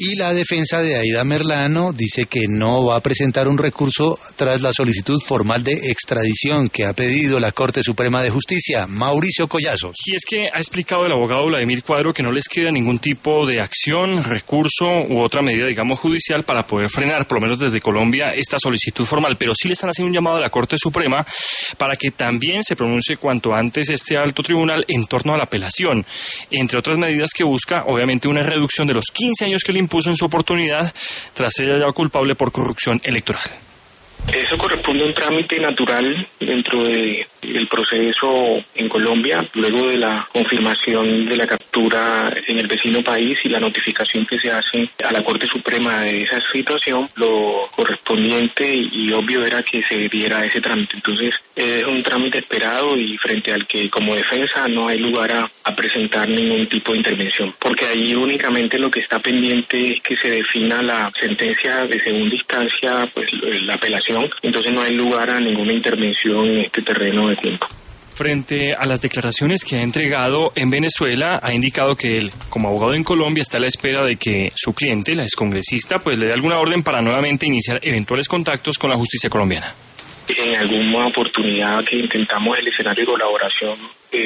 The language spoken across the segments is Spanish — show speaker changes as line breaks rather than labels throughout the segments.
Y la defensa de Aida Merlano dice que no va a presentar un recurso tras la solicitud formal de extradición que ha pedido la Corte Suprema de Justicia. Mauricio Collazos.
Y es que ha explicado el abogado Vladimir Cuadro que no les queda ningún tipo de acción, recurso u otra medida, digamos, judicial para poder frenar, por lo menos desde Colombia, esta solicitud formal. Pero sí le están haciendo un llamado a la Corte Suprema para que también se pronuncie cuanto antes este alto tribunal en torno a la apelación. Entre otras medidas que busca, obviamente, una reducción de los 15 años que le impuso en su oportunidad tras ser hallado culpable por corrupción electoral.
Eso corresponde a un trámite natural dentro del proceso en Colombia, luego de la confirmación de la captura en el vecino país y la notificación que se hace a la Corte Suprema de esa situación. Lo correspondiente y obvio era que se diera ese trámite. Entonces es un trámite esperado y frente al que como defensa no hay lugar a presentar ningún tipo de intervención, porque allí únicamente lo que está pendiente es que se defina la sentencia de segunda instancia, pues la apelación. Entonces no hay lugar a ninguna intervención en este terreno de tiempo.
Frente a las declaraciones que ha entregado en Venezuela, ha indicado que él, como abogado en Colombia, está a la espera de que su cliente, la excongresista, pues le dé alguna orden para nuevamente iniciar eventuales contactos con la justicia colombiana.
En alguna oportunidad que intentamos el escenario de colaboración,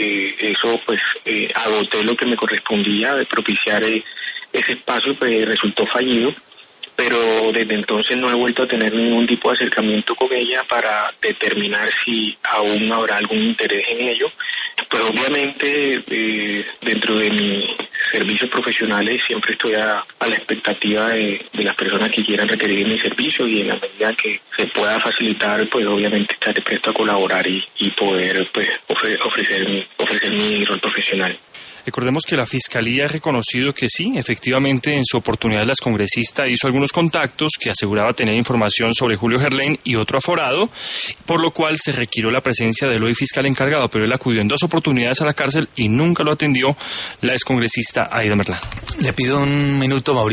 eso pues agoté lo que me correspondía de propiciar ese espacio, pues resultó fallido. Pero desde entonces no he vuelto a tener ningún tipo de acercamiento con ella para determinar si aún habrá algún interés en ello. Pues obviamente dentro de mis servicios profesionales siempre estoy a la expectativa de las personas que quieran requerir mi servicio, y en la medida que se pueda facilitar, pues obviamente estaré presto a colaborar y poder pues ofrecer mi rol profesional.
Recordemos que la Fiscalía ha reconocido que sí, efectivamente, en su oportunidad la excongresista hizo algunos contactos que aseguraba tener información sobre Julio Gerlain y otro aforado, por lo cual se requirió la presencia del hoy fiscal encargado, pero él acudió en 2 oportunidades a la cárcel y nunca lo atendió la excongresista Aida Merlano.
Le pido un minuto, Mauricio.